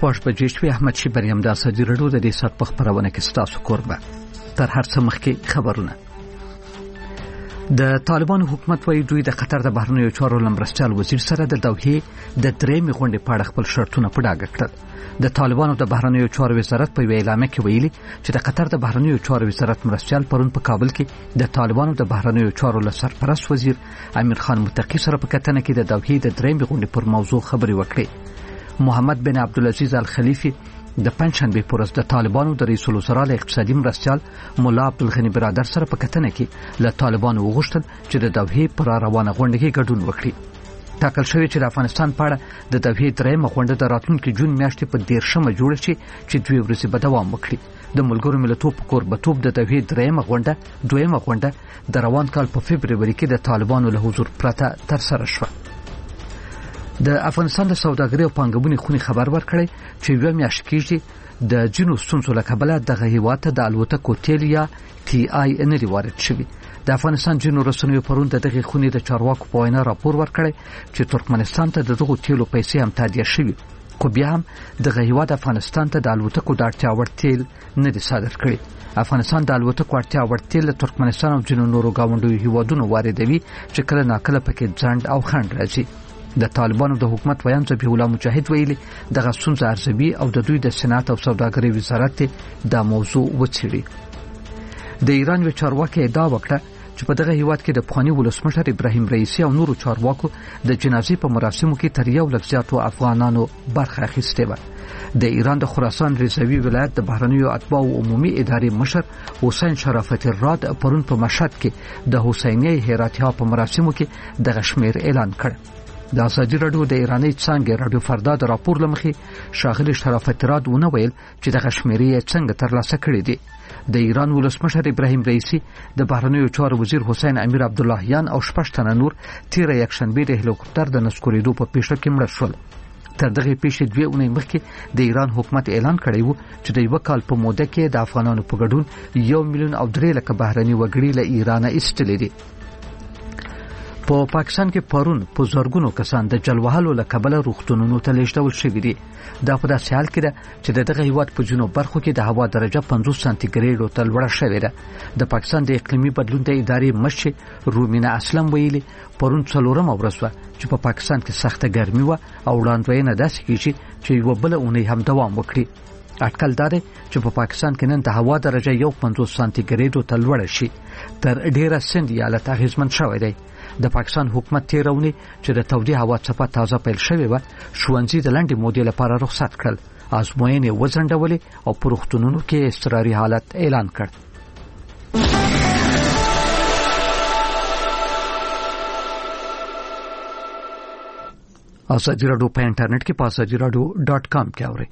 شپږ بجې شوې. احمد شي بریم د اسدي رډو د دې سات په خبرونه کې ستاسو کوربه. تر هر څه مخکې خبرونه. د طالبانو حکومت وايي دوی د قطر د بهرنیو چارو لمرستیال وزیر سره د دوحې د درېمې غونډې په اړه خپل شرطونه په ډاګه کړل. د طالبانو د بهرنیو چارو وزارت په اعلامیه کې ویلي چې د قطر د بهرنیو چارو وزارت مرستیال پرون په کابل کې د طالبانو د بهرنیو چارو له سرپرست وزیر امیر خان متقی سره په کتنه کې د دوحې د درېمې غونډې پر موضوع خبرې وکړې. محمد بن عبدالعزیز الخلیفي د پنځشنبه پر ورځ د طالبانو د رئیس الوزرا له اقتصادي مرستیال مولا عبدالغنی برادر سره په کتنه کې له طالبانو وغوښتل چې د دوحې پر روانه غونډه کې ګډون وکړي. ټاکل شوی چې د افغانستان په اړه د دوحې درېمه غونډه د راتلونکي جون میاشتې په 13مه جوړه شي چې 2 ورځې به دوام وکړي. د ملګرو ملتونو په کوربتوب د دوحې درېمه غونډه د روان کال په فبرवरी کې د طالبانو له حضور پرته تر سره شوه. د افغانستان د سوداګرۍ او پانګونې خونې خبر ورکړی چې یو میاشت کېږي د جنو ستونزو له کبله دغه هیواد ته د الوتکو تیل یا TI نه وارد شوي. د افغانستان جنو رسنیو پرون د دغه خونې د چارواکو په وینا راپور ورکړی چې ترکمنستان ته دغه تیلو پیسې هم تادیه شوي، خو بیا هم دغه هیواد افغانستان ته د الوتکو د اړتیا وړ تیل نه دي صادر کړي. افغانستان د الوتکو اړتیا وړ تیل له ترکمنستان او جنو نورو گاونډیو هیوادونو واردوي چې کله ناکله پکې ځنډ او خنډ راځي. د طالبانو د حکومت ویان ذبیح الله مجاهد ویلي دغه ستونزه ارزوي او د دوی د صنعت او سوداګرۍ وزارت د موضوع وڅېړي. د ایران یو چارواکي ادعا وکړه چې په دغه هیواد کې د پخوانی ولسمشر ابراهیم رئیسی او نورو چارواکو د جنازې په مراسمو کې تر 1 لک زیاتو افغانانو برخه اخیستې وه. د ایران د خراسان رضوي ولایت د بهرنیو اتباعو عمومي ادارې مشر حسین شرافت الراد پرون په مشهد کې د حسینیه هراتیا په مراسمو کې دغه شمیر اعلان کړ. د اسدي رډو د ایراني څنګه رادیو فردا د راپور لمخې شاغلي شرافت راد ونه ویل چې د غشمیري څنګه ترلاسه کړې دي. د ایران ولسمشر ابراهیم رئیسی د بهرنیو چارو وزیر حسین امیر عبداللهیان او 6 تنه نور تیر یکشنبه د هلیکوپټر د نسکوریدو په پیښه کې مړ شول. تر دغه پیښې 2 اونۍ مخکې د ایران حکومت اعلان کړی و چې د یو کال په موده کې د افغانانو په ګډون 1 میلیون او 3 لک بهرني وګړي له ایران ایستلې دي. په پاکستان کې پرون په زرګونو کسان د جلوهالو له کبله روغتونونو ته لیږدول شوي دي. دا په داسې حال کې ده چې دغه هیواد په جنوب برخو کې د هوا درجه 50 سانتیګریډ ته لوړه شوې ده. د پاکستان د اقلیمي بدلون د ادارې مشر رومینا اسلم ویلي پرون 4مه ورځ و چې په پاکستان کې سخته ګرمي و او وړاندوینه داسې کیږي چې یو بل اونۍ هم دوام وکړي. اټکل دار چې په پاکستان کې نن د هوا درجه 50 سانتیګریډ ته لوړه شي. تر ډیره سند ایالت اغیزمن شوی دی. د پاکستان حکومت تیرونی چې د تودې هوا څپه تازه پیل شوې و شوونځي د لنډې مودې لپاره رخصت کړل، ازموینې وځنډولې او په روغتونونو کې اضطراري حالت اعلان کړ. اسدي رادیو په انټرنیټ کې په asadiradyo.com کې اورئ.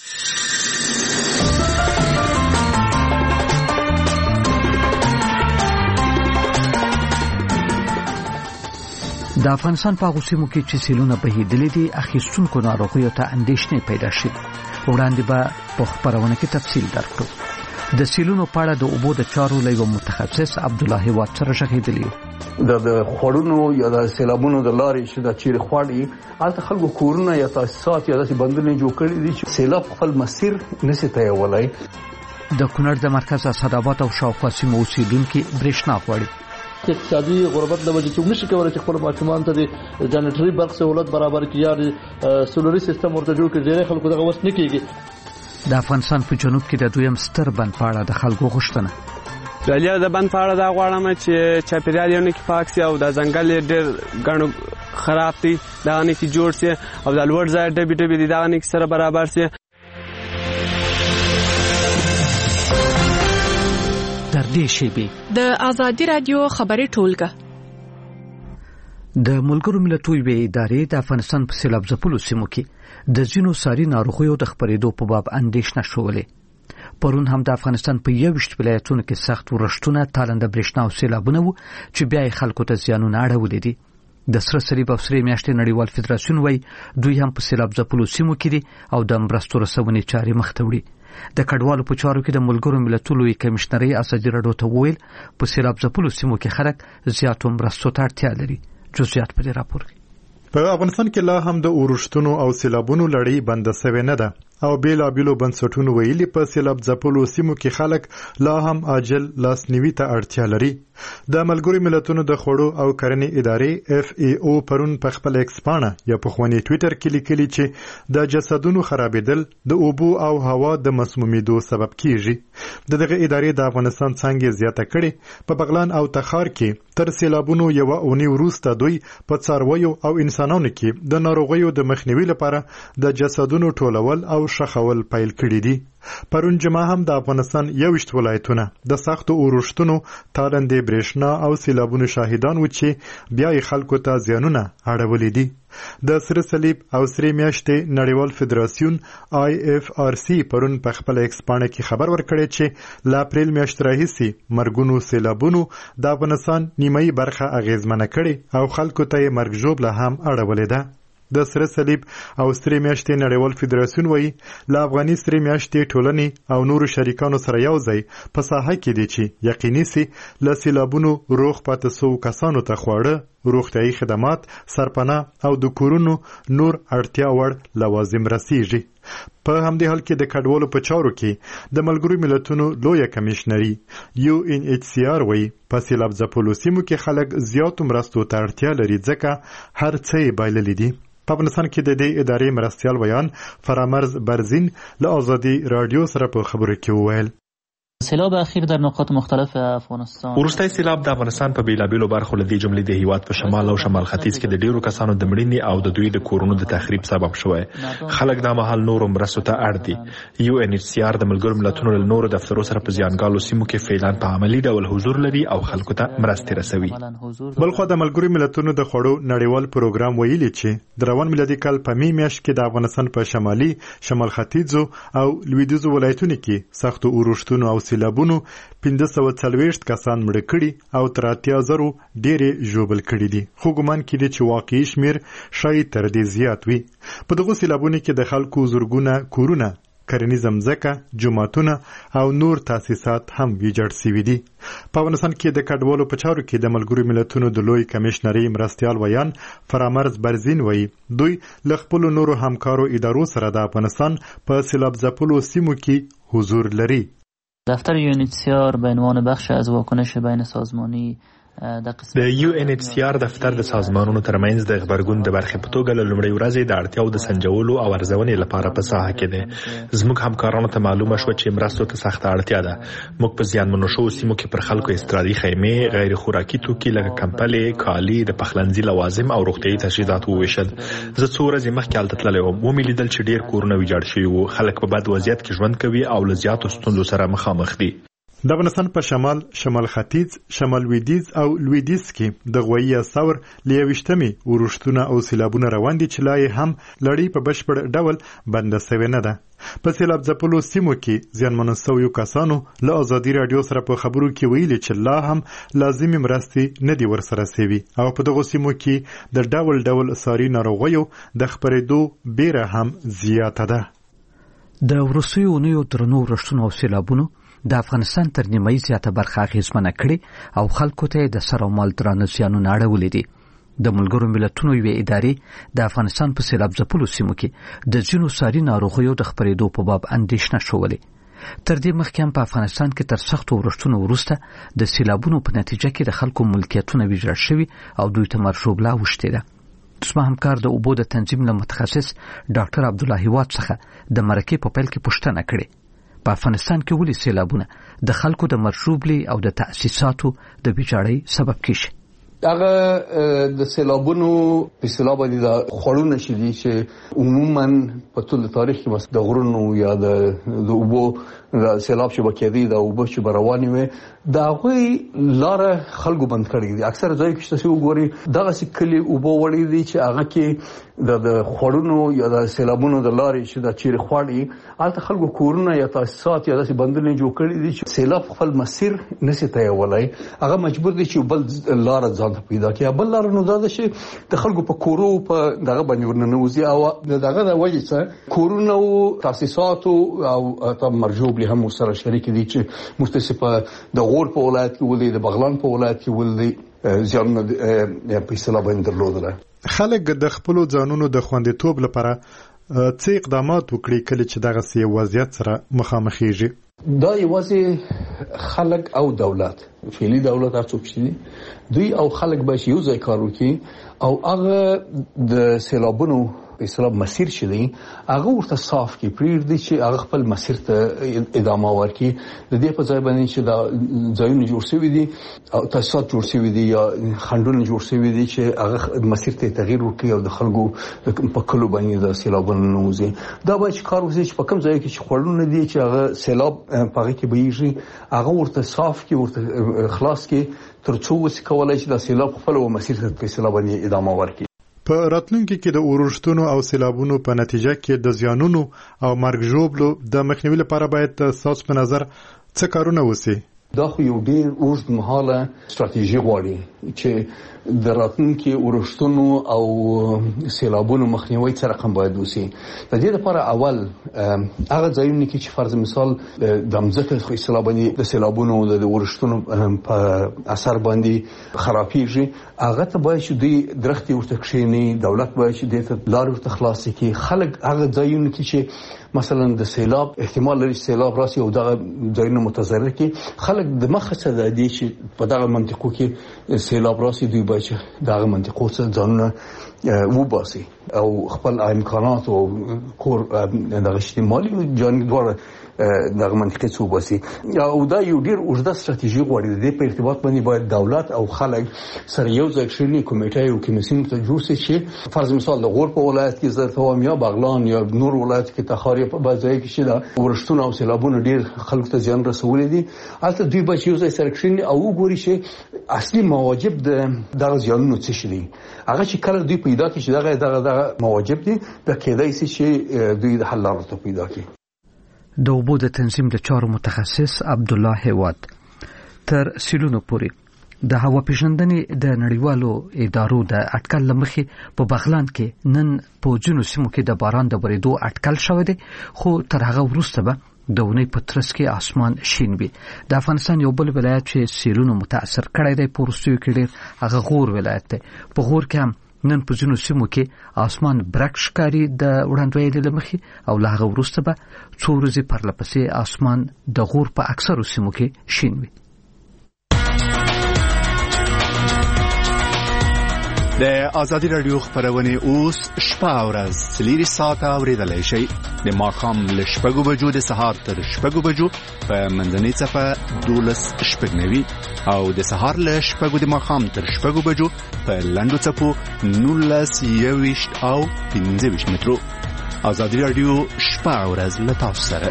د افغانستان په غوسیمو کې چې سیلونه بهیدلې دي اخیستونکو ناروغیو ته اندېښنې پیدا شي. وړاندې به په خبرونه کې تفصیل درکړو. د سیلونو په اړه د اوبو د چارو له متخصص عبد الله هیواد سره شهیدلی د خړونو یا د سیلابونو د لارې چې د چیر خواړي الته خلکو کورونه یا تاسیسات یا د بندونه جوړ کړي دي چې سیلاب خپل مسیر نشي تیولای. د کونړ د مرکز اسداباد او شاوخوا سیمو اوسیدونکو برېښنا غواړي. اقتصادي غربت د وجې چې نشي کولای چې خپل ماشومان ته د جنریټري برق سہولت برابر کړي یا سولري سیستم ورته جوړ کړي. ډېر خلکو دغه وس نه کیږي. د افغانستان په جنوب کې د دویم ستر بند په اړه د خلکو غوښتنه. بیا د بند په اړه دا غواړم چې چاپیریال یې نه کې پاک شي او د ځنګل ډېر غنو خراب دي دا نه کې جوړ شي او د لوړ ځای ډبې دي دا نه کې سره برابر شي. تر دې شیبې د آزادي رادیو خبري ټولګه د ملګرو ملتونو ادارې د افغانستان په سیلاب ځپلو سیمو کې د ځینو ساري ناروغیو د خپرېدو په باب اندېښنه شولې. پرون هم د افغانستان په 21 ولایتونو کې سخت ورښتونه، تالنده برېښنا او سیلابونه وو چې بیا یې خلکو ته زیانونه اړولې دي. د سره صلیب او سرې میاشتې نړیوال فدراسیون وایي دوی هم په سیلاب ځپلو سیمو کې دي او د مرستو رسونې چارې مخ ته وړي. د کډوالو په چارو کې د ملګرو ملتونو کمشنري اسدي رډو ته ویل په سیلاب ځپلو سیمو کې خلک زیاتو مرستو ته اړتیا لري. جزئیات په دې راپور کې. په افغانستان کې لا هم د اورښتونو او سیلابونو لړۍ بند شوې نه ده. او بیلابیلو بنسټونو ویلي په سیلاب ځپلو سیمو کې خلک لا هم عاجل لاسنیوي ته اړتیا لري. د ملګرو ملتونو د خوړو او کرنې ادارې FAO پرون په خپل ایکس پاڼه یا په خواني ټوئیټر کې لیکلي چې د جسدونو خرابېدل د اوبو او هوا د مسمومیدو سبب کیږي. دغه ادارې د افغانستان څنګه زیاته کړي په بغلان او تخار کې تر سیلابونو یو اونۍ وروسته دوی په څارویو او انسانانو کې د ناروغیو د مخنیوي لپاره د جسدونو ټولول او شخول پیل کړي دي. پرون جمعه هم د افغانستان 21 ولایتونه د سختو اورښتونو، تالندې برېښنا او سیلابونو شاهدان و چې بیا یې خلکو ته زیانونه اړولي دي. د سره صلیب او سرې میاشتې نړیوال فدراسیون IFRC پرون په خپل ایکس پاڼه کې خبر ورکړی چې له اپریل میاشتې راهیسې مرګونو سیلابونو د افغانستان نیمایي برخه اغیزمنه کړې او خلکو ته یې مرګ ژوبله هم اړولې ده. د سره صلیب او سرې میاشتې نړیوال فدراسیون وایي له افغاني سرې میاشتې ټولنې او نورو شریکانو سره یو ځای په ساحه کې دي چې یقیني سي له سیلابونو روغ پاتې سوو کسانو ته خواړه، روغتیايي خدمات، سرپناه او د کورونو نور اړتیا وړ لوازم رسیږي. په همدې حال کې د کډوالو په چارو کې د ملګرو ملتونو لویه کمیشنري UNHCR وایي په سیلاب ځپلو سیمو کې خلک زیاتو مرستو ته اړتیا لري ځکه هر څه یې بایللي دي. په افغانستان کې د دې ادارې مرستیال ویان فرامرز برزین له آزادي رادیو سره په خبرو کې وویل سیلاب اخیر در نقاط مختلف افغانستان وروستی سیلاب د افغانستان په بیلابیلو برخو له دې جملې د هیواد په شمال او شمال ختیځ کې د ډیرو کسانو د مړینې او د دوی د کورونو د تخریب سبب شوی. خلک دا مهال نورو مرستو ته اړ دي. UNHCR د ملګرو ملتونو له نورو دفترو سره په زیانګالو سیمو کې فعلاً په عملی ډول حضور لري او خلکو ته مرستې رسوي. بلخو د ملګرو ملتونو د خوړو نړیوال پروګرام ویلي چې د روان میلادي کال په می میاشت کې د افغانستان په شمالي، شمال ختیځو او لویدیځو ولایتونو کې سختو اورښتونو او سیلابونو 540 کسان مړه کړي او تر 80,000 ډېرې ژوبل کړي دي. خو ګمان کېږي چې واقعي شمیر شاید تر دې زیات وي. په دغو سیلابونو کې د خلکو زرګونه کورونه، کرنیزه مځکه، جوماتونه او نور تاسیسات هم ویجاړ شوي دي. په افغانستان کې د کډوالو په چارو کې د ملګرو ملتونو د لوی کمیشنري مرستیال ویان فرامرز برزین وایي دوی له خپلو نورو همکارو ادارو سره د افغانستان په سیلاب ځپلو سیمو کې حضور لري. دفتر UNHCR به عنوان بخش از واکنش بین سازمانی د UNHCR دفتر د سازمانونو ترمنځ د خبرګون د برخې په توګه له لومړۍ ورځې د اړتیاو د سنجولو او ارزونې لپاره په ساحه کې دی. زموږ همکارانو ته معلومه شوه چې مرستو ته سخته اړتیا ده. موږ په زیانمنو شوو سیمو کې پر خلکو استرادي خیمې، غیر خوراکي توکي لکه کمپلې، کالي، د پخلنځي لوازم او روغتیايي تجهیزات وویشل. زه څو ورځې مخکې هلته تللی وم. ومې لیدل چې ډېر کورونه ویجاړ شوي وو. خلک په بد وضعیت کې ژوند کوي او له زیاتو ستونزو سره مخامخ دي. د افغانستان په شمال، شمال ختیځ، شمال لویدیځ او لویدیځ کې د غویي اساور له 21مې اورښتونه او سیلابونه روان دي چې لا یې هم لړۍ په بشپړ ډول بنده سوې نه ده. په سیلاب ځپلو سیمو کې زیانمنو شویو کسانو له آزادي رادیو سره په خبرو کې ویلي چې لا هم لازمي مرستې نه دي ورسره سوي او په دغو سیمو کې د ډول ډول ساري ناروغیو د خپرېدو بیره هم زیاته ده. د وروستیو اونیو درنو اورښتونو او سیلابونو د افغانستان تر نیمایي زیاته برخه اغیزمنه کړې او خلکو ته د سر او مال درانه زیانونه اړولي دي. د ملګرو ملتونو یوې ادارې د افغانستان په سیلاب ځپلو سیمو کې د ځینو ساري ناروغیو د خپرېدو په باب اندېښنه شولې. تر دې مخکې هم په افغانستان کې تر سختو اورښتونو وروسته د سیلابونو په نتیجه کې د خلکو ملکیتونه ویجاړ شوي او دوی ته مرژوبله اوښتې ده. زما همکار د اوبو د تنظیم له متخصص ډاکټر عبدالله هیواد څخه د مرکې په پیل کې پوښتنه کړې په افغانستان کې ولې سیلابونه د خلکو د مرژوبلې او د تأسیساتو د ویجاړۍ سبب کیږي. هغه د سیلابونو په سیلاب باندې د خړونه شې دي چې عموما په ټول تاریخ کې د غرونو یا د اوبو د سیلاب چې بکیدي د اوبو چې روانې وي دا غوي لار خلکو بند کړی دي. اکثر ځای کې چې وګوري دغه سکلي اوبو وړي دي چې هغه کې د خړونو یا د سیلابونو د لارې چې د چیر خواړي الته خلکو کورونه یا تاسیسات یا داسې بندونه جوړ کړی دي چې سیلاب خپل مسیر نشي تیولای. هغه مجبور دي چې بل لار ځان پیدا کړي. بل لار نو دا چې د خلکو په کورو په دغه باندې ورننوزي او دغه د وجې څخه کورونه او تاسیسات او تم مرجوب له هم سره شریک دي چې مستثفه د غور په ولایت کې ولې د بغلان په ولایت کې ولې ځان په سیلاب باندې درلودل. خلک د خپل ځانونو د خوندیتوب لپاره څه اقدامات وکړي کله چې دغه سي وضعیت سره مخامخېږي؟ دا یوازې خلک او دولت فعلی دولت هڅو کوي دوی او خلک به یو ځای کار وکړي او هغه د سیلابونو اسلام مسیر شدی هغه ورته صاف کی پریږدي چې هغه خپل مسیر ته ادامه ورکړي د دې په ځای باندې چې دا ځایونه جوړ شوی دي او تاسیسات جوړ شوی دي یا خندونه جوړ شوی دي چې هغه مسیر ته تغییر ورکړي او د خلکو په کلو باندې د سیلابونو نوځي دا به کار وکړي چې په کوم ځای کې چې خړلونه دي چې هغه سیلاب پغه کې بهیږي هغه ورته صاف کی ورته خلاص کی ترڅو وس کولای چې د سیلاب خپل مسیر ته سیلاب باندې ادامه ورکړي. په راتلونکي کې د اورښتونو او سیلابونو په نتیجه کې د زیانونو او مرګ ژوبلو د مخنیوي لپاره باید تاسو په نظر څه کارونه وسی؟ دا خو یو ډیر اوږد مهاله ستراتیژي غواړي چې د راتلونکي اورښتونو او سیلابونو مخنیوي څه رقم باید وسی. د دې لپاره اول هغه ځایونه کې چې فرض مثال د ځمکې خو سیلابونو د سیلابونو او د اورښتونو په اثر باندې خرابېږي هغه ته باید چې دوی درختي ورته کښیني دولت باید چې د لارو ورته خلاص کړي خلک هغه ځایونه کې چې مثلا د سیلاب احتمال لري سیلاب راسي او دغه ځایونه متضرر کړي خلک د مخه څخه د دې چې په دغه منطقو کې سیلاب راسي دوی باید دغه منطقو څخه ځانونه وباسي او خپل امکانات او کور دغه اجتماعي او جانبي دوه دغه منطقې څو باسي او دا یو ډیر اوږده ستراتیژي غواړي د دې په ارتباط باندې باید دولت او خلک سره یو ځای شي کمیټه او کمیسیون ته جوړ شي چې فرض مثال د غور په ولایت کې زرته وام یا بغلان یا نور ولایت کې تخاری په بازار کې شي دا ورښتونه او سیلابونه ډیر خلکو ته زیان رسولې دي البته دوی به یو ځای سره شي او وګوري چې اصلي مواجب د زیانونو څه شي هغه چې کله دوی پیدا کړي چې دغه مواجب دي د کېدای شي چې دوی د حل لارې پیدا کړي. د اوبو د تنظیم د چارو متخصص عبدالله هیواد تر سیلونو پورې د هوا پیژندنې د نړیوالو ادارو د اټکل لمخې په بغلان کې نن په ځینو سیمو کې د باران د ورېدو اټکل شوی دی خو تر هغه وروسته به د اونۍ په ترڅ کې اسمان شین وي. د افغانستان یو بل ولایت چې سیلونو متاثر کړی دی په وروستیو کې ډېر هغه غور ولایت دی. په غور کې هم نن په ځینو سیمو کې اسمان برک ښکاري د وړاندوینې له مخې او له هغه وروسته به څو ورځې پرلپسې اسمان د غور په اکثرو سیمو کې شین وي. د آزادي رادیو خبرونه اوس شپه او ورځ 3 ساعته اوریدلای شئ د ماښام له 6 بجو د سهار تر 6 بجو په منځنۍ صفه 12:90 او د سهار له 6 د ماښام تر 6 بجو په لنډو صفو 19:20 او 15 مترو. آزادي رادیو شپه او ورځ له تاسو سره.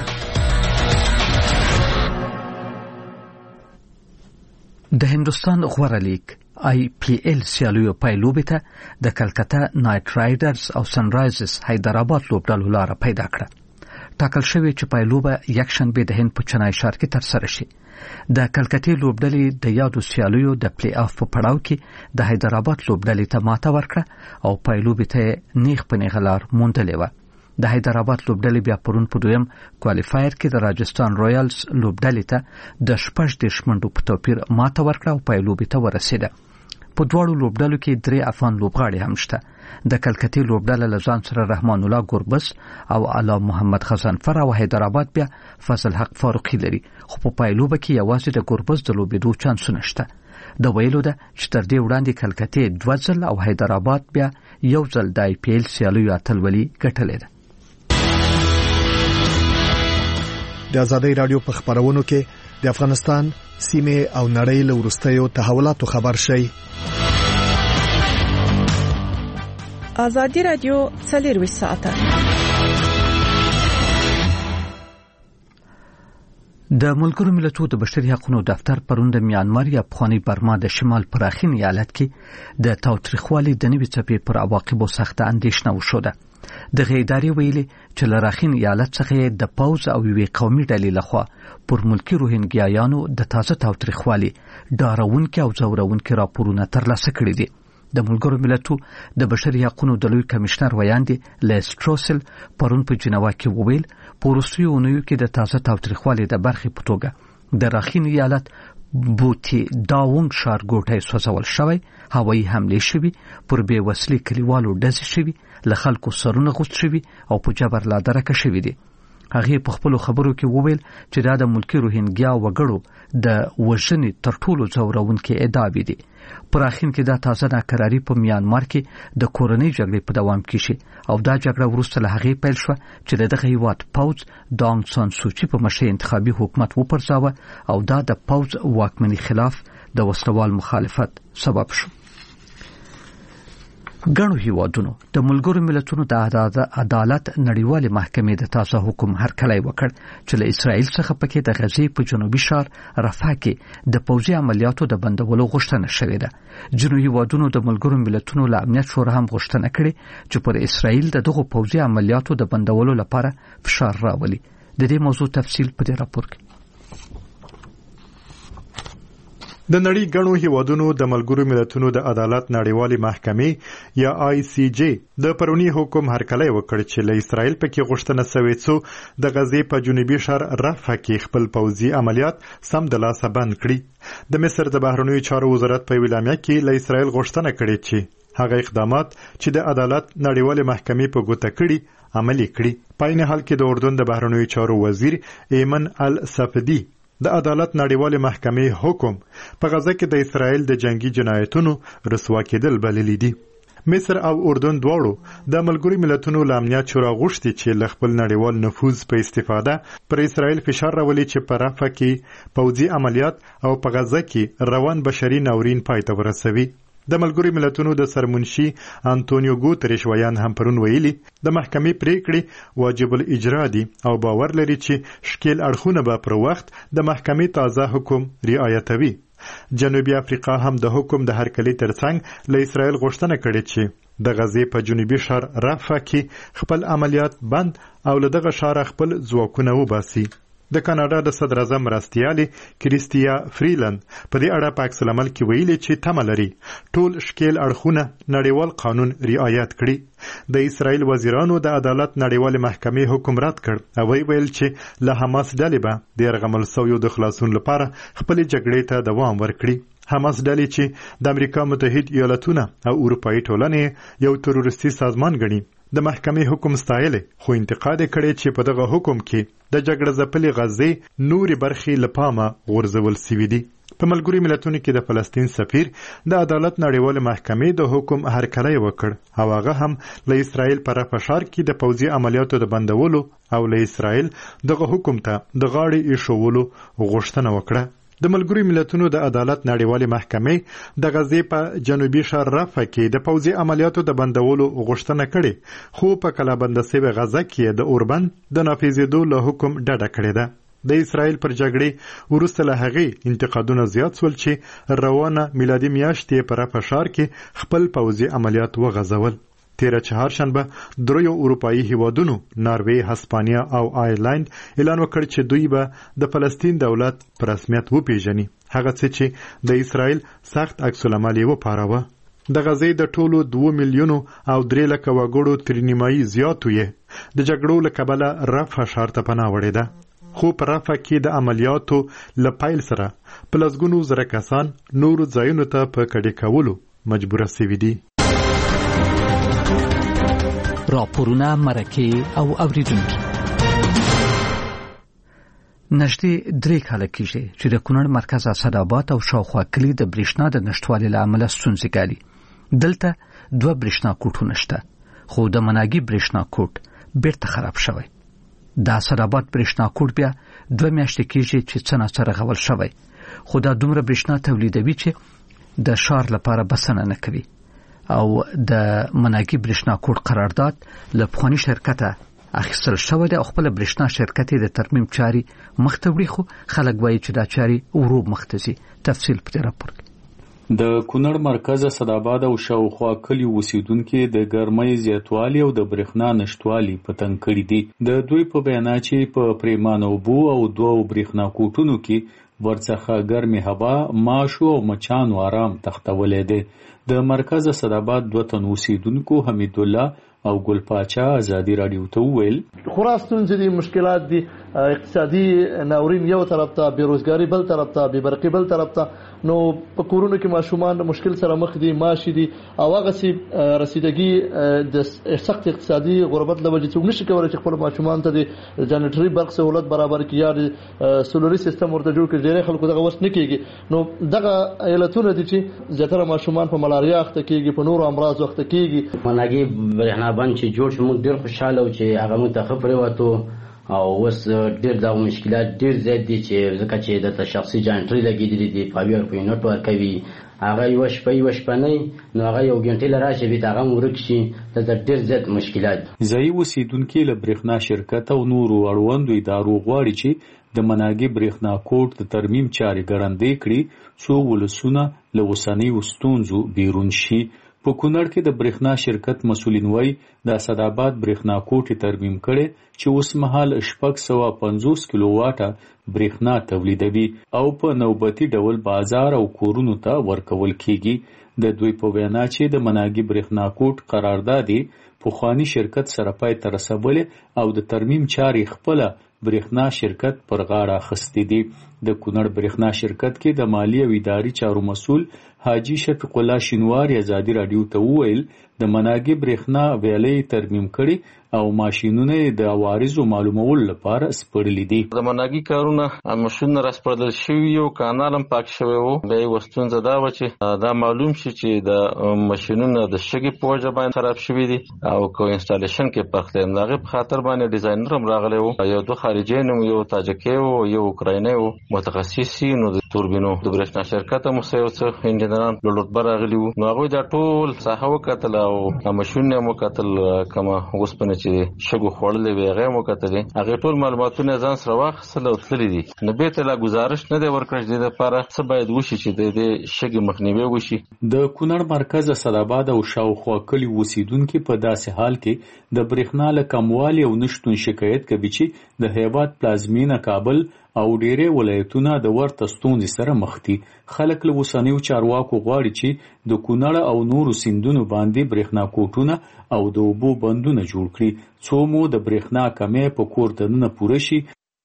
د هندستان غوره لیگ IPL سیالیو پایلوبې ته د کلکتا نایټ رایډرز او سنرایزرز حیدرآباد لوبډلو لاره پیدا کړه. ټاکل شوی چې پایلوبه یکشنبه د هند په چنای ښار کې ترسره شي. د کلکتې لوبډلې د یادو سیالیو د پلی آف په پړاو کې د حیدرآباد لوبډلې ته ماته ورکړه او پایلوبې ته نیغ په نیغه لار موندلې وه. د حیدرآباد لوبډلې بیا پرون په دویم کوالیفایر کې د راجستان رویالز لوبډلې ته د 18 منډو په توپیر ماته ورکړه او پایلوبې ته ورسېده. په دواړو لوبډلو کې 3 افغان لوبغاړي هم شته. د کلکتې لوبډله له ځان سره رحمان الله ګوربز او علا محمد غضنفر او حیدرآباد بیا فضل حق فاروقي لري خو په پایلوبه کې یوازې د ګوربز د لوبېدو چانسونه شته. د ویلو ده چې تر دې وړاندې کلکتې 2 ځل او حیدرآباد بیا 1 ځل د IPL سیالیو اتلولي ګټلې ده. د آزادۍ رادیو په خبرونو کې د افغانستان سیمه او نړۍ له وروستیو تحولاتو خبر شي. آزادۍ رادیو 24 ساعته. د ملګرو ملتونو د بشري حقوقو دفتر پرون د میانمار یا افغاني برما د شمال پراخین ایالت کې د تاوتریخوالي د نوي څپې پر عواقبو سخته اندېښنه وشوده. د غیداري ویلي چې لراخین ایالت څخه د پاوز او وی قومي ډلې لخوا پر ملکی روهینګیایانو د تازه تاوتریخوالي ډارونکي او ځورونکي راپورونه ترلاسه کړي دي. د ملګرو ملتونو د بشري حقوقو د لوی کمشنر ویاندې لیستروسل پرون په جنیوا کې وویل په وروستیو اونیو کې د تازه تاوتریخوالي د برخې په توګه د راخین ایالت بوتی داونګ ښارګوټی سوځول شوی، هوایي حملې شوي، پر بې وسلې کلیوالو ډزې شوي، له خلکو سرونه غوڅ شوي او په جبر لا درکه شوي دي. هغې په خپلو خبرو کې وویل چې دا د ملکي روهینګیا وګړو د وژنې تر ټولو ځورونکې ادعاوې دي. پر اخر کې دا تازه ناکراري په میانمار کې د کورنۍ جګړې په دوام کې شي او دا جګړه وروسته له هغې پیل شوه چې دغه هیواد پوځ دانګ سان سوچي په مشرۍ انتخابي حکومت وپرځاوه او دا د پوځ واکمنۍ خلاف د وسلوال مخالفت سبب شو. ګڼو هیوادونو د ملګرو ملتونو د عدالت نړیوالې محکمې د تازه حکم هرکلی وکړ چې له اسرائیل څخه پکې د غزې په جنوبي ښار رفح کې د پوځي عملیاتو د بندولو غوښتنه شوې ده. ځینو هیوادونو د ملګرو ملتونو له امنیت شورا هم غوښتنه کړې چې پر اسرائیل دغه پوځي عملیاتو د بندولو لپاره فشار راولي. د دې موضوع تفصیل په دې راپور کې. د نړۍ ګڼو هیوادونو د ملګرو ملتونو د عدالت نړیوالې محکمې یا ICJ د پرونی حکم هرکلی وکړ چې له اسرائیل پکې غوښتنه شوې څو د غزې په جنوبي ښار رفح کې خپل پوځي عملیات سم د لاسه بند کړي. د مصر د بهرنیو چارو وزارت په اعلامیه کې له اسرائیل غوښتنه کړې چې هغه اقدامات چې د عدالت نړیوالې محکمې په ګوته کړي عملي کړي. په عین حال کې د اردن د بهرنیو چارو وزیر ایمن الصفدي د عدالت نړیوالې محکمې حکم په غزه کې د اسرائیل د جنگي جنایتونو رسوا کېدل بللی دي. مصر او اردن دواړو د ملګرو ملتونو له امنیت شورا غوښتي چې له خپل نړیوال نفوذ په استفاده پر اسرائیل فشار راولي چې په رفح کې پوځي عملیات او په غزه کې روان بشري ناورین پای ته ورسوي. د ملګرو ملتونو د سرمنشي انټونیو ګوتریش ویان هم پرون ویلي د محکمې پریکړې واجب الاجرا دي او باور لري چې شکیل اړخونه به پر وخت د محکمې تازه حکم رعایتوي. جنوبي افریقا هم د حکم د هرکلي ترڅنګ له اسرائیل غوښتنه کړې چې د غزې په جنوبي ښار رفح کې خپل عملیات بند او له دغه ښار خپل ځواکونه وباسي. د کاناډا د صدر اعظم مرستیالي کریستیا فریلند په دې اړه په عکس العمل کې ویلي چې تمه لري ټول شکیل اړخونه نړیوال قانون رعایت کړي. د اسرائیل وزیرانو د عدالت نړیوالې محکمې حکم رد کړ او ویل چې له حماس ډلې به د یرغمل شویو د خلاصون لپاره خپل جګړې ته دوام ورکړي. حماس ډلې چې د امریکا متحد ایالتونه او اروپایي ټولنې یو تروریستي سازمان ګڼي د محکمې حکم ستایلې خو انتقاد کړي چې په دغه حکم کې د جګړه ځپلې غزې نورې برخې له پامه غورځول شوي دي. په ملګرو ملتونو کې د فلسطین سفیر د عدالت نړیوالې محکمې د حکم هرکلی وکړ او هغه هم له اسرائیل په رفح ښار کې د پوځي عملیاتو د بندولو او له اسرائیل دغه حکم ته د غاړې ایښولو غوښتنه وکړه. د ملګرو ملتونو د عدالت نړیوالې محکمې د غزې په جنوبي ښار رفح کې د پوځي عملیاتو د بندولو غوښتنه کړې خو په کلابند شوې غزه کې د اوربند د نافذېدو له حکم ډډه کړې ده. د اسرائیل پر جګړې وروسته له هغې انتقادونه زیات شول چې روانه میلادي میاشت یې په رفح ښار کې خپل پوځي عملیات وغځول. تیره چهارشنبه دریو اروپایي هیوادونو ناروې، هسپانیا او آیرلند اعلان وکړ چې دوی به د فلسطین دولت په رسمیت وپیژني، هغه څه چې د اسرائیل سخت عکس العمل یې وپاروه. د غزې د ټولو 2 میلیونو او 3 لکه وګړو تر نیمایي زیاتو یې د جګړو له کبله رفح ښار ته پناه وړې ده. خو په رفح کې د عملیاتو له پیل سره په لسګونو زره کسان نورو ځایونو ته په کډې کولو مجبوره شوي دي. راپورونه، مرکې او اوریدونکي. نږدې 3 کاله کېږي چې د کونړ مرکز اسداباد او شاوخوا کلي د برېښنا د نشټوالي له امله ستونزې ګالي. دلته 2 برېښنا کوټونه شته خو د مناګي برېښنا کوټ بیرته خراب شوی. د اسداباد برېښنا کوټ بیا 2 میاشتې کېږي چې څه ناڅه رغول شوی خو دا دومره برېښنا تولیدوي چې د ښار لپاره بسنه نه کوي او د مناګي برېښنا کوټ قرارداد له پخواني شرکته اخیستل شوی دی او خپل برېښنا شرکت د ترمیم چاري مخته وړي خو خلک وایي چې دا چاري ورو مخته ځي. تفصیل په راپور کې. د کونړ مرکز اسداباد او شاوخوا کلیو اوسیدونکو د ګرمۍ زیاتوالی او د برېښنا نشټوالي په تنګ کړي دي. د دوی په بیان چې په پریمانو بو او 2 برېښنا کوټونو کې ورڅخه ګرمي هوا، ماشو او مچانو آرام تختولې دي. د مرکز اسداباد 2 تن اوسیدونکو حمید الله او ګل پاچا ازادي رادیو ته وویل خراستون دي مشکلات دي اقتصادي ناورین یو طرف ته بیروزګاری بل طرف ته بیبرقی بل طرف ته نو په کورونو کې ماشومان د مشکل سره مخ دي ماشي دي او هغه سي رسیدګي د سخت اقتصادي غربت لوجه څو نشي کولای چې خپل ماشومان ته د جنریټري برق سہولت برابر کړي یا سولري سیستم ورته جوړ کړي ډېر خلکو دغه وس نه کیږي نو دغه علتونه دي چې زیاتره ماشومان په ملاریا اخته کیږي په نورو امراض اخته کیږي مناګي برېښنا باندې چې جوړ شو موږ ډېر خوشاله او چې هغه متخفر وته او وس ډېر دا مشکلات ډېر زیات دي چې ځکه چې د شخصي جنریټري لګیدلې دي پاور په یونټ ورکوي هغه یو شپه نه نو هغه یو غنټه لراشه به هغه ورک شي دا ډېر زیات مشکلات ځای اوسیدونکو له برېښنا شرکت او نورو اړوندو ادارو غواړي چې د مناګي برېښنا کوټ د ترمیم چارې ګړندې کړي څو ولسونه له وسنۍ ستونزو بیرون شي په کونړ کې د برېښنا شرکت مسولین وایي د اسداباد برېښنا کوټ ترمیم کړي چې اوس مهال 650 کیلو واټه برېښنا تولیدوي او په نوبتي ډول بازار او کورونو ته ورکول کیږي د دوی په وینا چې د مناګي برېښنا کوټ قراردادي پخوانی شرکت سره پای ته رسولې او د ترمیم چارې خپل برېښنا شرکت پر غاړه اخیستې دي د کونړ برېښنا شرکت کې د مالی او اداري چارو مسول حاجی شفیق الله شینواری ازادي رادیو ته وویل د مناګي برېښنا ویلې ترمیم کړي او ماشینونه د عوارضو معلومولو لپاره سپړلې دي د مناګي کارونه ماشینونه راسپړل شوی یو کانالم پاک شوی وو به وستونزه دا و چې دا معلوم شي چې د ماشینونو د شګي پوجا باندې خراب شوی دي او کو انسټالیشن کې پخته دغه په خاطر باندې ډیزاینر هم راغلی وو یو دوه خارجین یو تاجکی وو یو اوکرایني وو متخصصي نو د توربینو د برېښنا شرکت مو څه انجنیران لوټبر راغلی وو نو هغه دا ټول ساحه وکتل او ماشینونه مو کتل کما اوسپنه چې شګو خورلې وي هغه مو کتلې هغه ټول معلوماتونه ځان سره واخیستل او تللی دي نو به ته لا گزارش نه دی ورکړل د لپاره څه باید وشي چې د شګي مخنیوي وشي د کونړ مرکز اسداباد او شاوخوا کلی اوسیدونکو په داسې حال کې د برېښنا له کموالي او نشټون شکایت کوي چې د هیواد پلازمینه کابل او ډېرې ولایتونه د ورته ستونزې سره مخ دي خلک له اوسنیو چارواکو غواړي چې د کونړ او نورو سیندونو باندې برېښنا کوټونه او د اوبو بندونه جوړ کړي څو مو د برېښنا کمې په کور دننه پوره شي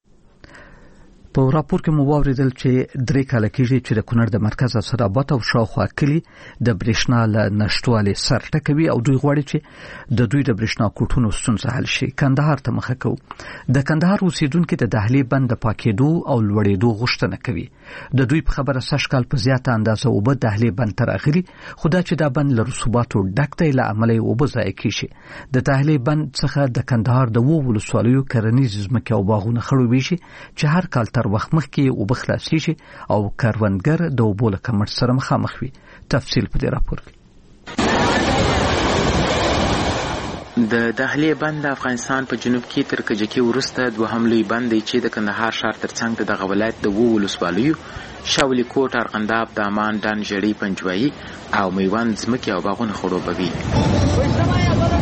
په راپور کې مو واوریدل چې 3 کال کېږي چې د کونړ د مرکز اسداباد او شاوخوا کلی د برېښنا له نشټوالي سر ټکوي او دوی غواړي چې د دوی د برېښنا کوټونو ستونزه حل شي کندهار ته مخه کوي د کندهار اوسیدونکو د دهلي بند د پاکېدو او لوړېدو غوښتنه کوي د دوی په خبره سشکال په زیاته اندازه وب دهلي بند تر اخري خدا چې دا بند له رسوباتو ډک دی له عملي وب ځای کیږي د دهلي بند څخه د کندهار د وو ولسوالیو کرنیز ځمکې او باغونه خړوبې شي چې هر کال تر وخت مخکې وبخلاصي شي او کاروانګر د اوبو له کمښت سره مخامخ وي تفصیل په دې راپور کې د دهلي بند د افغانستان په جنوب کې تر کجکي ورسته دوهم لوی بند دی چې د کندهار ښار ترڅنګ د دغه ولایت د وو ولسوالیو شاولی کوټ ارغنداب دامان ډان ژړۍ پنجوایي او میوند ځمکې او باغونه خړوبوي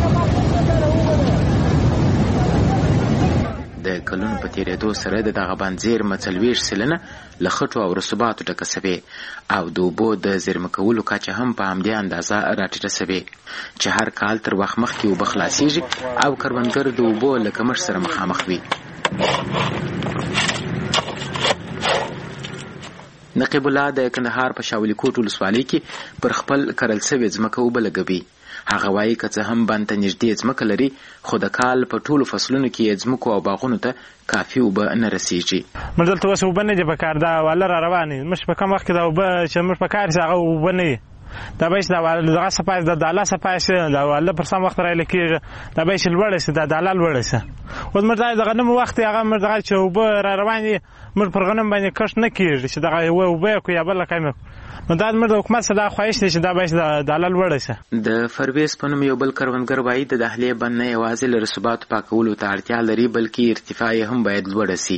د کلونو په تیریدو سره د دغه بند زیرمه 40 سلنه له خټو او رسوباتو ډکه سوې او د اوبو د زیرمه کولو کچه هم په همدې اندازه راټیټه سوې چې هر کال تر وخت مخکې اوبه خلاصیږي او کروندګر د اوبو له کمښت سره مخامخ وي نقیب الله د کندهار په شاولی کوټ ولسوالۍ کې پر خپل کرل سوې ځمکه اوبه لګوي هغه وایي که څه هم بند ته نږدې ځمکه لري خو د کال په ټولو فصلونو کې ځمکو او باغونو ته کافي اوبه نه رسیږي موږ دلته اوس اوبه نه دي پکار دا واله را روانې موږ په کوم وخت کې دا اوبه چې موږ پکار شي هغه اوبه نه دا به دا دغه صفای د داله صفای دا واله پر سم وخت راځي کې دا به شل وړه سي دا داله وړه سي اوس موږ دغه نو وخت هغه موږ دغه چې اوبه را روانې موږ پر غنم باندې کښ نه کیږي چې دغه اوبه کو یا بل کایم نو دا د حکومت صدا خواهش دي چې دا به د علل وړه سي د فرویس په نوم یو بل کروندګر وایي د دهلي بند نه یوازې له رسوباتو پاکولو ته اړتیا لري بلکې ارتفاع هم باید لوړه سي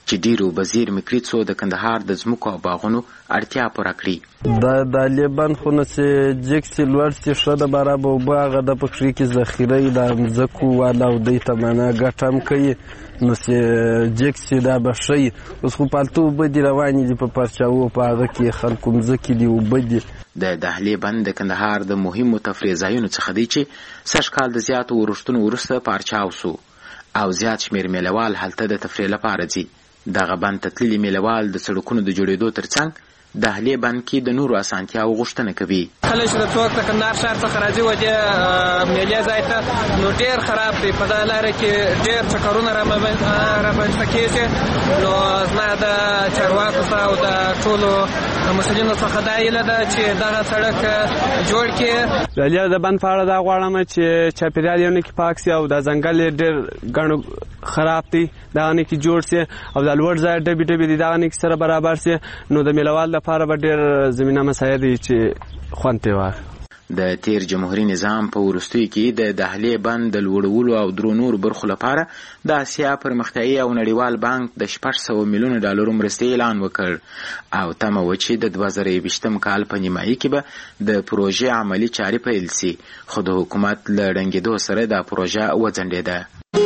چې ډیرو بزیر مکریڅو د کندهار د ځمکو او باغونو اړتیا پوره کړي. د طالبان خو نه چې جکسي لوړ چې ښه د برابر اوبه هغه د پکښې کې ذخیره د ځمکو والا او دوی ته معنا ګټه هم کوي نو چې جکسي دا به ښه اوس خو پالتو اوبه دي روانې دي په پرچاوو په هغه کې خلکو مځکې دي اوبه دي. د دهلې بند د کندهار د مهمو تفریح ځایونو څخه دی چې سږ کال د زیاتو ورښتونو وروسته پارچاو سو او زیات شمېر میلهوال هلته د تفریح لپاره ځي. دغه بند ته تللي میلهوال د سړکونو د جوړېدو ترڅنګ دهلې بند کې د نورو اسانتیاو غوښتنه کوي. کله چې د څوک د کندهار ښار څخه راځي و دې میلې ځای ته نو ډېر خراب دی. په دا لاره کې ډېر چکرونه رامنځته کېږي. نو زما د چارواکو څخه او د ټولو مسؤلینو څخه دا هیله ده چې دغه سړک جوړ کړي. بیا د بند په اړه دا غواړم چې چاپېریال یې نه کې پاک سي او د ځنګل یې ډېر ګڼ خراب دی دغه نه کې جوړ سي او د لوړ ځای ډبې ډبې دي دغه نه کې سره برابر سي نو د میلهوال لپاره به ډېر زمینه مساعد وي چې خوند پرې واخلي. د تیر جمهوریت نظام په وروستیو کې د دهلې بند د لوړولو او درو نورو برخو لپاره د اسیا پرمختیایي او نړیوال بانک د 600 میلیون ډالرو مرستې اعلان وکړ او تمه و چې د 2020 کال په نیمایي کې به د پروژې عملي چارې پیل سي خو د حکومت له ړنګېدو سره دا پروژه وځنډېده.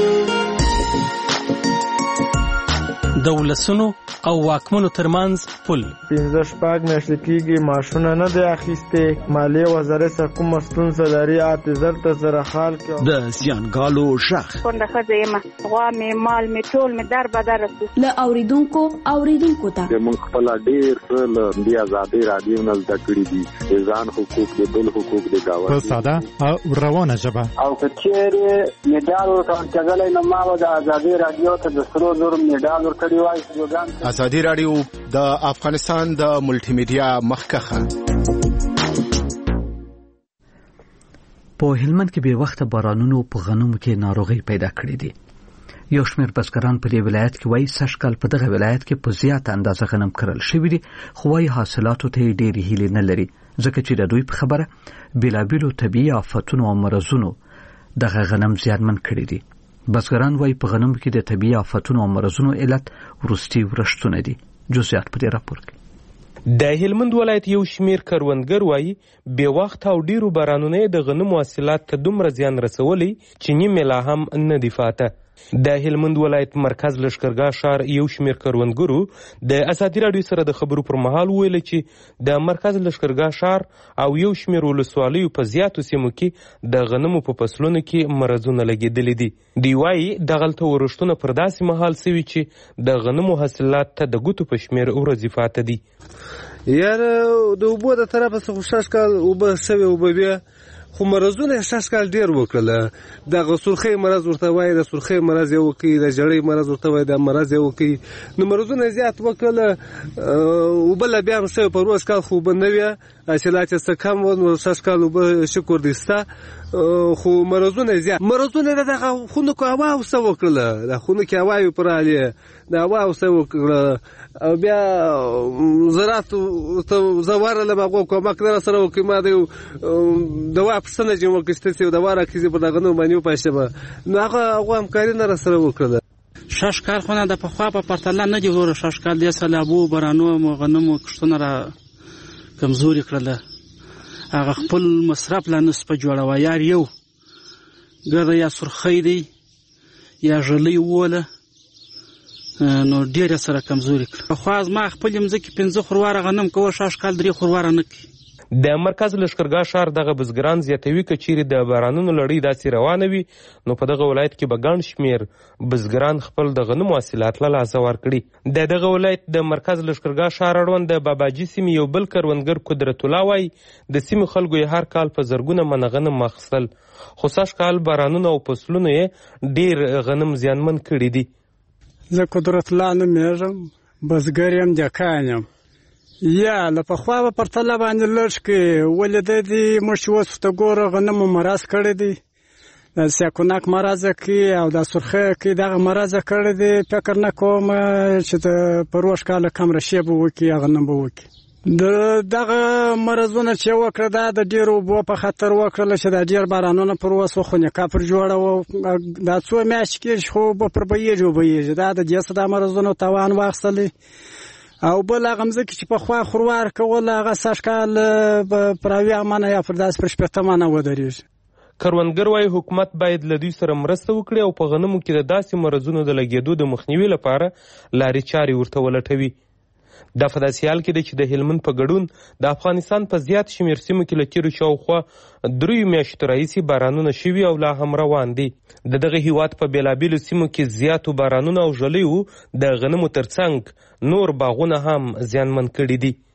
د ولسونو او واکمنو ترمنځ پل 15 میاشتې کېږي معاشونه نه دی اخیستې. مالیې وزارت څخه کومه ستونزه لري اعتذار ته سره حال کې د زیانګالو غږ کونډه ښځه یم غوا مې مال مې ټول مې در بدر رسو له اوریدونکو ته موږ خپل ډېر څه له دې ازادۍ رادیو نه زده کړي دي ځان حقوق دي بل حقوق دي دا په ساده او روانه ژبه او که چیرې میډال ورکړل کېدلی نو ما به د ازادۍ رادیو ته د سرو زرو میډال ورکړی وای. ازادي رادیو د افغانستان د ملټي میډیا مخکخه. په هلمند کې به وخت بارانونو په غنمو کې ناروغي پیدا کړې دي. یو شمېر بزګران په دې ولایت کې وایي سږ کال په دغه ولایت کې په زیاته اندازه غنم کرل شوي دي خو وايي حاصلاتو ته ډېرې هیلې نه لري ځکه چې د دوی په خبره بېلابېلو طبیعي آفتونو او مرضونو دغه غنم زیانمن کړي دي. بزګران وايي په غنمو کې د طبیعي آفتونو او مرضونو علت وروستي ورښتونه دي. جزئیات په دې راپور کې. د هلمند ولایت یو شمیر کروندګر وایي بې وخت او ډیرو بارانونو د غنمو حاصلات ته دومره زیان رسولی چې نیمه لا هم نه دی فاته. د هلمند ولایت مرکز لشکرګاه ښار یو شمیر کروندګرو د ازادي راډیو سره د خبرو پر مهال ویل چې د مرکز لشکرګاه ښار او یو شمیر ولسوالیو په زیاتو سیمو کې د غنمو په فصلونو کې مرضونه لګېدلي دي. دوی وایي دغلته ورښتونه پر داسې مهال سوي چې د غنمو حاصلات ته د ګوتو په شمیر ورځې فاته دي. یاره د اوبو د طرفه څخه شش کال اوبه شوې اوبه بیا خو مرضونه شش کال ډیر وکړله. دغه سرخی مرض ورته وایي د سرخی مرض یې وکړي د جړۍ مرض ورته وایي د مرض یې وکړي نو مرضونه زیات وکړله اوبه لا بیا هم شوې په روز کال خو اوبه نه وي حاصلات یې څه کم و نو شش کال اوبه شکر دی سته خو مرضونه زیات مرضونه د دغه خونو کې هوا اوسه وکړله د خونو کې هوا یې پر حالې د هوا اوسه وکړله او بیا زراعت ته زه ورغلم هغو کومک نه راسره وکړي ما د دوا پوښتنه چې وکړسته چې دوا راکړي په دغه نوم باندې وپاشم نو هغه همکاري نه راسره وکړله. شش کال خو نه د پخوا په پرتله نه دي وروره شش کال دې سیلابو بارانو غنمو کښتونه را کمزوري کړله هغه خپل مصرف لا نسبه جوړوه یار یو ګرده یا سرخی دی یا ژلۍ ووله نو ډېر سره کمزوري کړه. پخوا زما خپل مځکې 15 خورواره غنم کوه شش کال 3 خورواره نه کوي. د مرکز لشکرګاه ښار دغه بزګران زیاتوي که چیرې د بارانونو لړۍ داسې روانه وي نو په دغه ولایت کې به ګڼ شمېر بزګران خپل د غنمو حاصلات له لاسه ورکړي. د دغه ولایت د مرکز لشکرګاه ښار اړوند د باباجي سیمې یو بل کروندګر قدرت الله وایي د سیمې خلکو یې هر کال په زرګونه منه غنم اخیستل خو سږ کال بارانونه او فصلونو یې ډېر غنم زیانمن کړي دي. زه قدرت الله نومېږم بزګر یم دهقان یم یا له پخوا به پرتله باندې لږ کې ولې د دې موږ چې اوس ورته ګوره غنمو مرض کړی دی د سیاکونک مرض کې او د سرخۍ کې دغه مرض کړی دی فکر نه کوم چې د په روش کاله کم رشې به وکړي هغه نه به وکړي دغه مرزونه چې وکړه دا د ډیرو اوبو په خطر وکړله چې دا ډیر بارانونه پر وسو خو نکاح پر جوړه و دا څو میاشتې کېږي خو به پر بهیږي دا د دې څه دا مرزونه تاوان واخیستلی او بل هغه مځکې چې پخوا خوروار کول هغه سږ کال پر اویا منه یا پر داسې پر شپېته منه ودرېږي. کروندګر وايي حکومت باید له دوی سره مرسته وکړي او په غنمو کې د داسې مرزونو د لګېدو د مخنیوي لپاره لارې چارې ورته ولټوي. دا په داسې حال کې ده چې د هلمند په ګډون د افغانستان په زیات شمېر سیمو کې له تېرو شاوخوا 3 میاشتو راهیسې بارانونه شوي او لا هم روان دي. د دغه هیواد په بېلابېلو سیمو کې زیاتو بارانونو او ژلیو د غنمو ترڅنګ نور باغونه هم زیانمن کړي دي.